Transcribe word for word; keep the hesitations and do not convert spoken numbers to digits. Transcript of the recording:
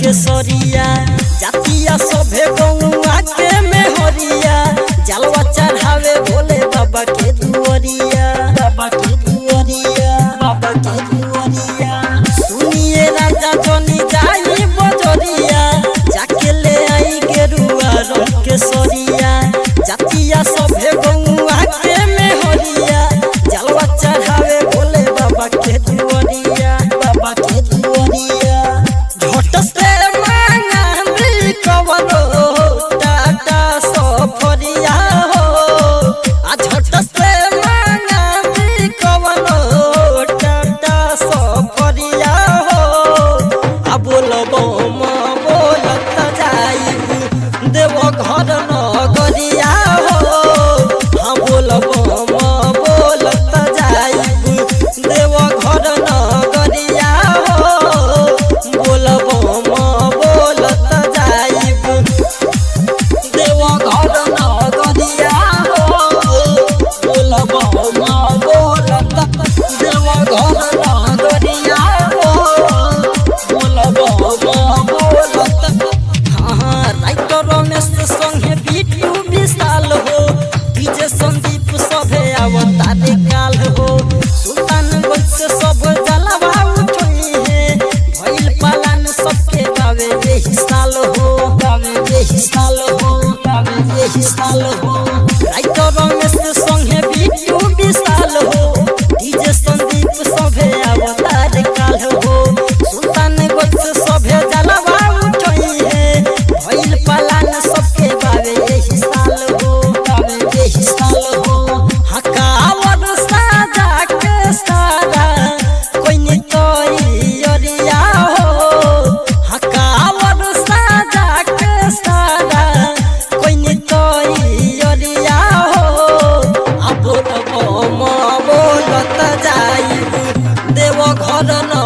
के सरिया जातिया सभे गौआ के मेहरिया जलवा चढ़ावे भोले बाबा के दुआरिया बाबा के दुआरिया बाबा के दुआरिया सुनिए राजा जनी जाई बजरिया जाके ले आई गेरुआ रंग के सरिया जातिया सभे गौआ के मेहरिया जलवा चढ़ावे भोले बाबा के दुआरिया बाबा के दुआरिया झट से मांगा भी कवनो टाटा सफरिया हो आ झट से मांगा भी कवनो टाटा सफरिया हो आ बोलबो म बोलत जाई देव घर नगरिया हो हाँ बोलबो म बोलत जाई देव घर नगरिया हो बोलबो म बोलत जाई देव घर नगरिया हो बोलबो म बोलत देव घर नगरिया हो बोलबो म बोलत हाँ राइटर रमेश संगे बिट्टू विशाल हो डीजे संदीप सभे अवतारे काल हो सुल्तानगंज से सब जलवा उठई है भइल पालन सबके गावे यही साल हो गावे यही साल हो गावे यही साल हो राइटर रमेश संगे बिट्टू विशाल हो डीजे संदीप सभे अवतारे काल हो सुल्तानगंज से सभे जलवा उठई है भइल पालन सबके गावे यही साल हो गावे यही साल हो हकावर साजा के सारा कोई नहीं कोई अरिया हो हकावर साजा के सारा कोई नहीं कोई अरिया हो अब बोलबो म बोलत जाई देव घर न